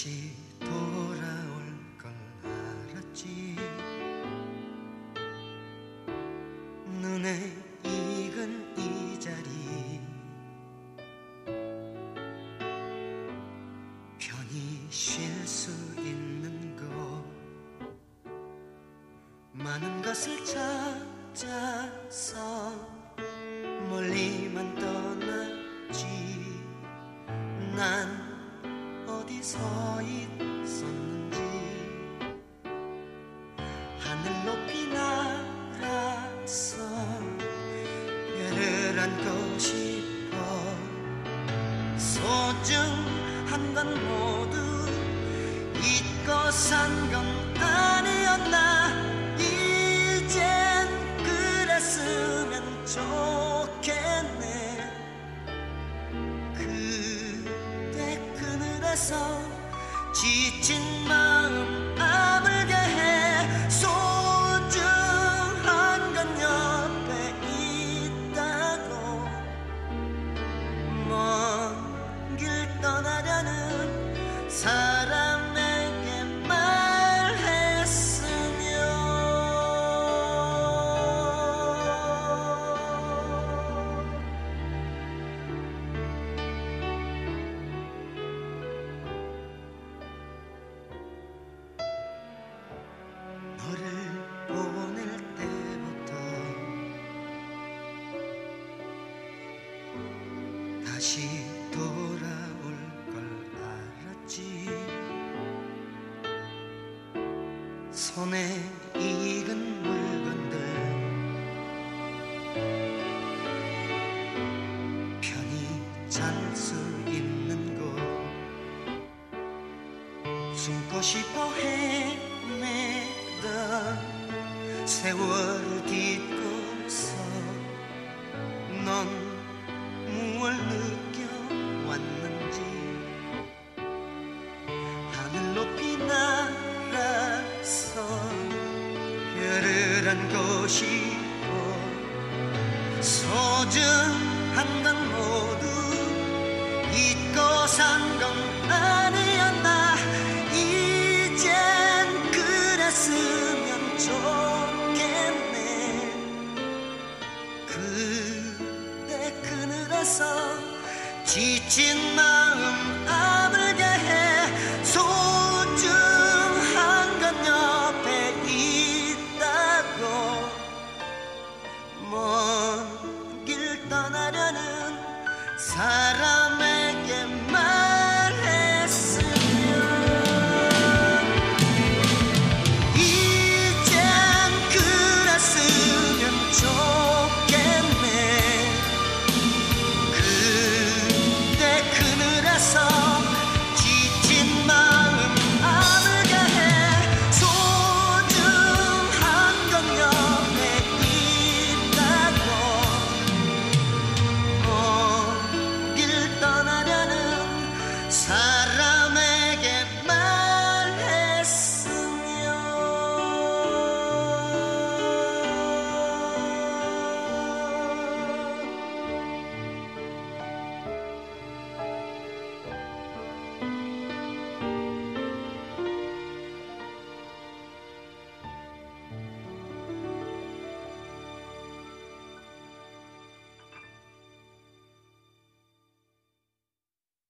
다시 돌아올 걸 알았지. 눈에 익은 이 자리 편히 쉴 수 있는 곳, 많은 것을 찾아서 멀리만 떠났지. 난 어디 서 있었는지 하늘 높이 날아서 별을 안고 싶어. 소중한 건 모두 잊고 산 건 아니었나. 이젠 그랬으면 좋겠네. 그대 그늘에서 지친 마음 아물게 해. 소중한 건 옆에 있다고. 먼 길 떠나려는 사람에게 말했으면. 너를 보낼 때부터 다시 돌아올 걸 알았지. 손에 익은 물건들 편히 잘 수 있는 곳, 숨고 싶어 헤매던 세월을 딛고서 넌 무얼 느껴왔는지. 하늘 높이 날아서 별을 안고 싶어. 소중한 건 모두 잊고 산 건 아니었나. 이젠 그랬으면 좋겠네. 그대 그늘에서 지친 마음 아물게 해. 소중한 건 옆에 있다고. 먼 길 떠나려는